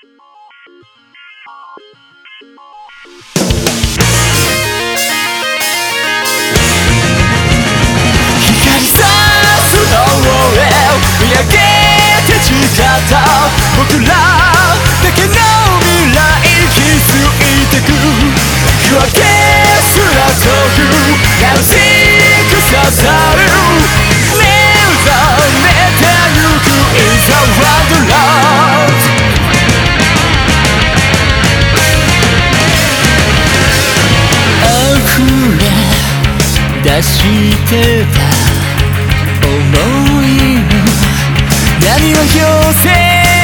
光さすの上見上げて誓った僕らだけの未来気づいてく夜明けすら遠く眩しく刺さる目覚めてゆく It's a wonderland出してた想いの波は寄せ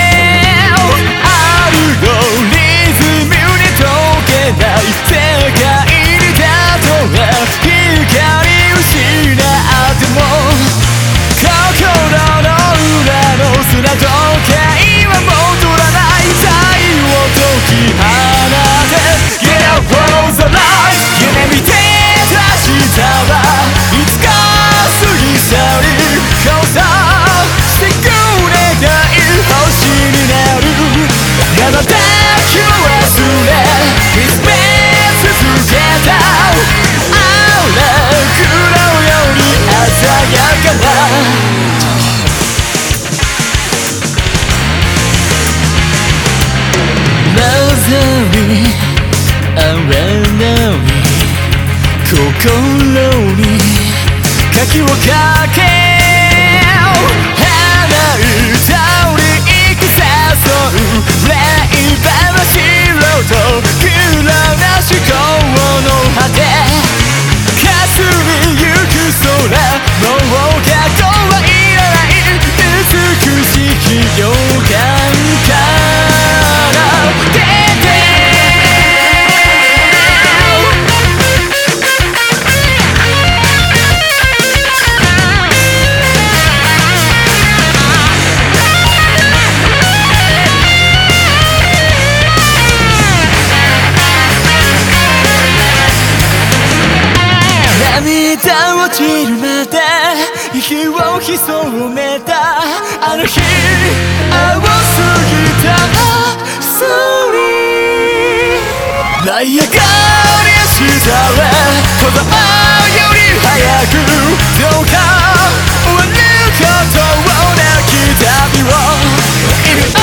アルゴリズムに溶けない世界にたとえ光失っても心の裏の砂時計は戻らない太陽を解き放て Get up for the light 夢見て明日はいつか過ぎ去り交差してく願い星になるまだ抱き忘れ見つめ続けたあら黒より鮮やかな望みあらない心に鍵をかけ花歌に行く誘う霊話と暗な思考の果て霞みゆく空もう過去はいらない美しき予感から出て涙落ちるまで息を潜めたあの日青すぎたストーリー舞い上がり明日へ鼓動より早くどうか終わることをなき旅を意味